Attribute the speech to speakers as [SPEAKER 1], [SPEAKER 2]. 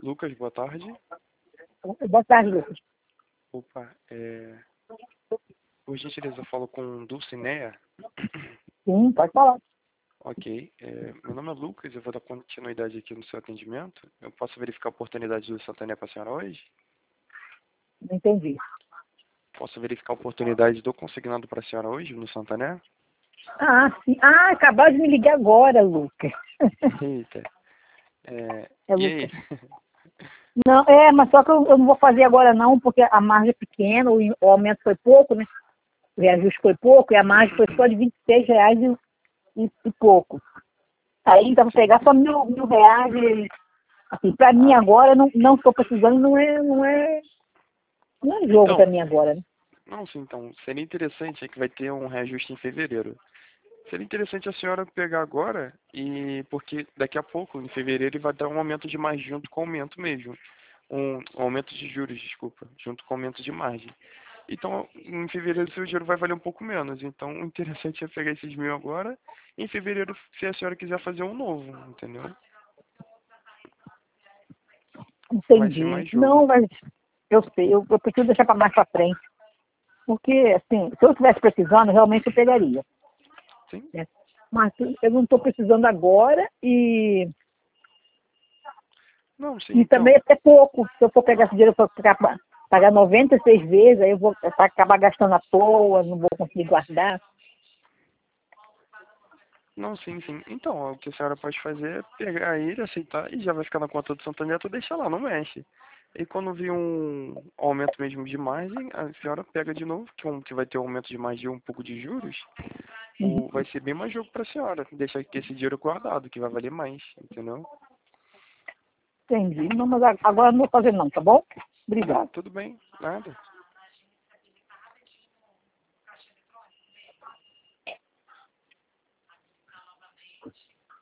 [SPEAKER 1] Lucas, boa tarde.
[SPEAKER 2] Boa tarde, Lucas.
[SPEAKER 1] Opa, por gentileza, eu falo com Dulcineia.
[SPEAKER 2] Sim, pode falar.
[SPEAKER 1] Ok, meu nome é Lucas, eu vou dar continuidade aqui no seu atendimento. Eu posso verificar a oportunidade do Santander para a senhora hoje?
[SPEAKER 2] Não entendi.
[SPEAKER 1] Posso verificar a oportunidade do consignado para a senhora hoje no Santander?
[SPEAKER 2] Ah, sim. Ah, acabaram de me ligar agora, Lucas.
[SPEAKER 1] Eita,
[SPEAKER 2] É,
[SPEAKER 1] e aí?
[SPEAKER 2] Lucas. Não, mas só que eu não vou fazer agora não, porque a margem é pequena, o aumento foi pouco, né? O reajuste foi pouco e a margem foi só de R$ 26 e pouco. Aí, então, vou pegar só mil reais e, assim, pra mim agora, não estou precisando, não é jogo
[SPEAKER 1] Então,
[SPEAKER 2] pra mim agora, né?
[SPEAKER 1] não, sim, então, seria interessante, é que vai ter um reajuste em fevereiro. Seria interessante a senhora pegar agora, porque daqui a pouco, em fevereiro, vai dar um aumento de margem junto com o aumento mesmo. Um aumento de juros, desculpa, junto com o aumento de margem. Então, em fevereiro, seu dinheiro vai valer um pouco menos. Então, o interessante é pegar esses 1.000 agora, e em fevereiro, se a senhora quiser fazer um novo, entendeu? Vai ser
[SPEAKER 2] Entendi.
[SPEAKER 1] mais jogo.
[SPEAKER 2] Não, mas eu sei, eu preciso deixar para mais para frente. Porque, assim, se eu estivesse precisando, realmente eu pegaria.
[SPEAKER 1] Sim?
[SPEAKER 2] Né? Mas eu não estou precisando agora
[SPEAKER 1] Não, sim,
[SPEAKER 2] e
[SPEAKER 1] então.
[SPEAKER 2] também é pouco. Se eu for pegar esse dinheiro para pagar 96 vezes, aí eu vou acabar gastando à toa, não vou conseguir guardar.
[SPEAKER 1] Não, sim, sim. Então, o que a senhora pode fazer é pegar ele, aceitar, e já vai ficar na conta do Santander, tu deixa lá, não mexe. E quando vir um aumento mesmo de margem, a senhora pega de novo, que vai ter um aumento de margem e um pouco de juros, vai ser bem mais jogo para a senhora. Deixar aqui esse dinheiro guardado, que vai valer mais, entendeu?
[SPEAKER 2] Entendi. Não, mas agora não vou fazer não, tá bom?
[SPEAKER 1] Não,
[SPEAKER 2] Obrigado.
[SPEAKER 1] tudo bem, nada.